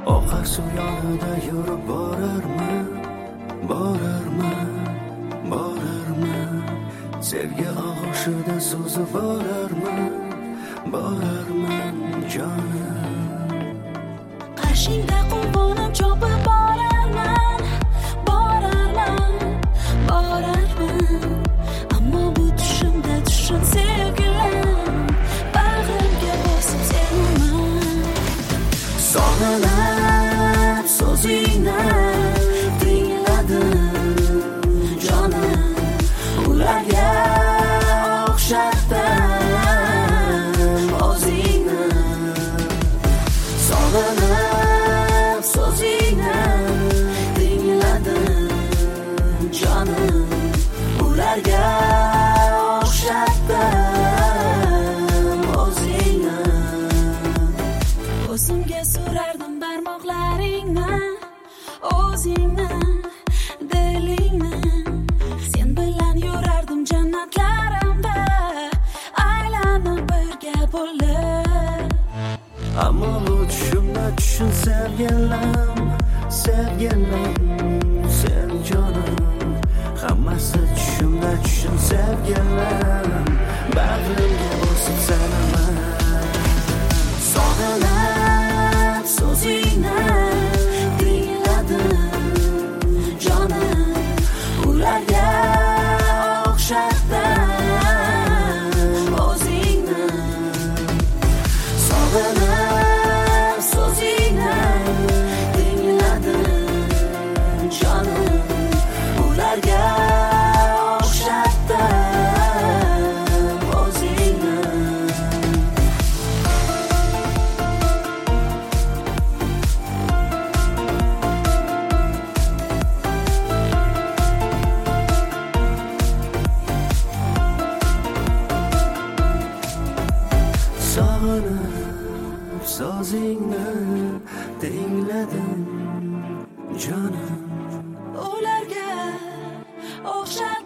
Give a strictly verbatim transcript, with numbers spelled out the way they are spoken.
Oqar suv yonida yurib borarman, borarman, borarman. Sevgi og'ushida suzib borarman, borarman jonim. Qarshingda quvonib chopib borarman, borarman, borarman. Ammo bu tushimda tushim sevgilim, bag'rimga bosib sevaman. Sog'inib so'zingni tingladim jonim, ularga o'xshatdim o'zingni. Sog'inib so'zingni tingladim jonim, ularga o'xshatdim o'zingni. O'zimga so'rardim barmoqlaringni, o'zingni, dilingni. Sen bilan yurardim jannatlarimda, aylanib birga bo'lib. Ammo bu tushimda tushun sevgilim, sevgilim, sen jonim. Hammasi tushimda tushun sevgilim, bag'rimga bosib sevaman. Sog'inib so'zingni tingladim jonim, ularga o'xshatdim o'zingni. Sog'inib so'zingni tingladim jonim, ularga o'xshatdim o'zingni. Sog'inib so'zingni tingladim jonim, Ularga o'xshatdim